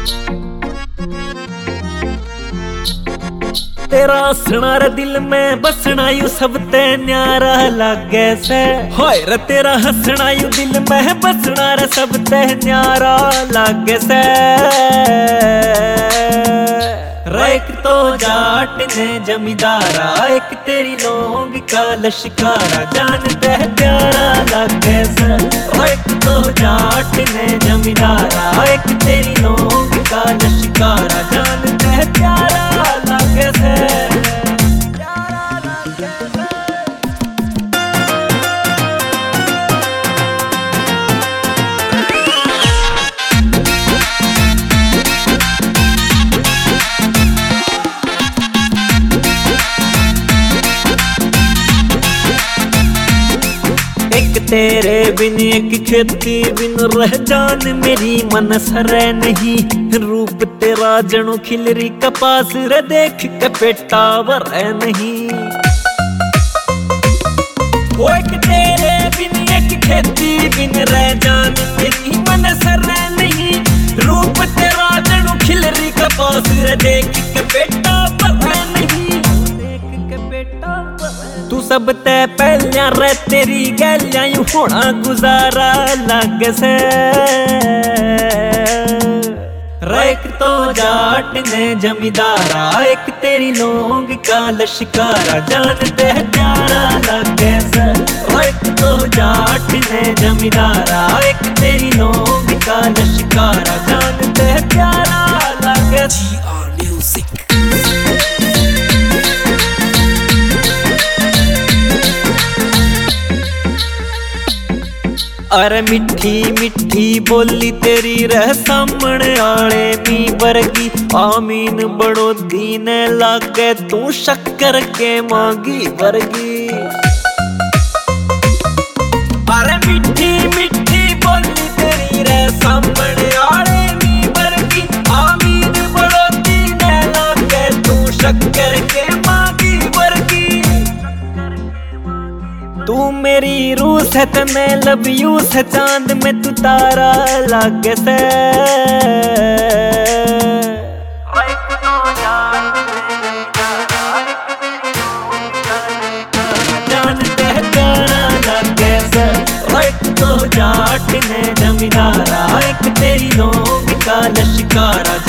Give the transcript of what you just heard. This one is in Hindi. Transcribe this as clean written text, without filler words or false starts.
तेरा हसना रे दिल में बसना यू सब ते न्यारा लागे से। होए रे तेरा हसना यू दिल में बसना रे सब ते न्यारा लागे से। एक तो जाट ने जमींदारा, एक तेरी लोग का लश्कारा, जान दे प्यारा लागे से। एक तो जाट ने जमींदारा, एक तेरी लोग का लश्कारा, जान दे प्यारा लागे से। एक तेरे बिन एक खेती बिन रह जान मेरी मन सरे नहीं। रूप तेरा जणो खिलरी कपास रे देख के पेटा वरे नहीं। वो एक तेरे बिन एक खेती बिन रह जान मेरी मन सरे नहीं। रूप तेरा जणो खिलरी कपास रे देख के पेटा वरे नहीं। तू सब ते पहलिया रे तेरी गलियां यूं होना गुजारा लग से। एक तो जाट ने जमींदारा, एक तेरी लोग का लश्कारा, जान दे प्यारा लगे से। एक तो जाट ने जमींदारा, एक तेरी लोग का लश्कारा, जान दे प्यारा लगे से। अरे मिठी मिठी बोली तेरी रह सामने आले मी वर्गी। आमीन बड़ो दीन लागे तू शक्कर के मांगी वर्गी। अरे मिठी मिठी बोली तेरी रह सामने आले मी वर्गी। आमीन बड़ो दीन लागे तू शक्कर के मांगी वर्गी। तू मेरी रूह से तने लब यू से चांद में तू तारा लागे से। जान दे प्यारा लागे से। एक तो जाट ने जमींदारा, एक तेरी लोग का लश्कारा,